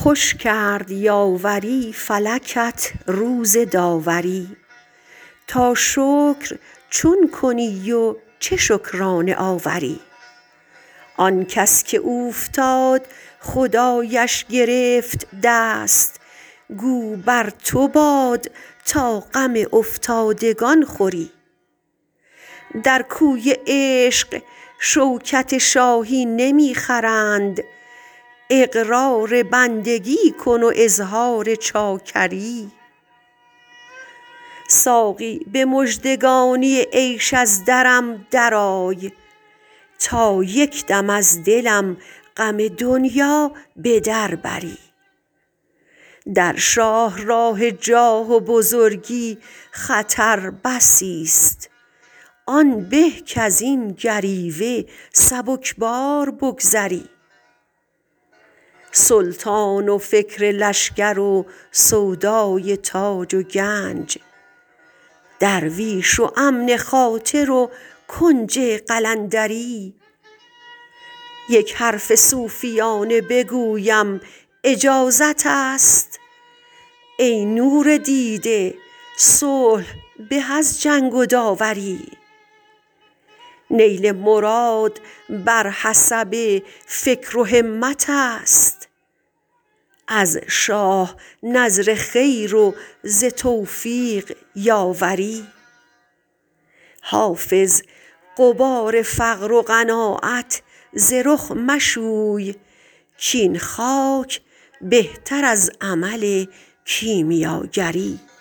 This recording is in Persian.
خوش کرد یاوری فلکت روز داوری، تا شکر چون کنی و چه شکرانه آوری. آن کس که اوفتاد خدایش گرفت دست، گو بر تو باد تا غم افتادگان خوری. در کوی عشق شوکت شاهی نمی خرند، اقرار بندگی کن و اظهار چاکری. ساقی به مژدگانی عیش از درم درآی، تا یک دم از دلم غم دنیا به در بری. در شاهراه جاه و بزرگی خطر بسیست، آن به کزین گریوه سبکبار بگذری. سلطان و فکر لشکر و سودای تاج و گنج، درویش و امن خاطر و کنج قلندری. یک حرف صوفیانه بگویم اجازت است؟ ای نور دیده صلح به از جنگ و داوری. نیل مراد بر حسب فکر و همت است، از شاه نذر خیر و ز توفیق یاوری. حافظ غبار فقر و قناعت ز رخ مشوی، کاین خاک بهتر از عمل کیمیاگری.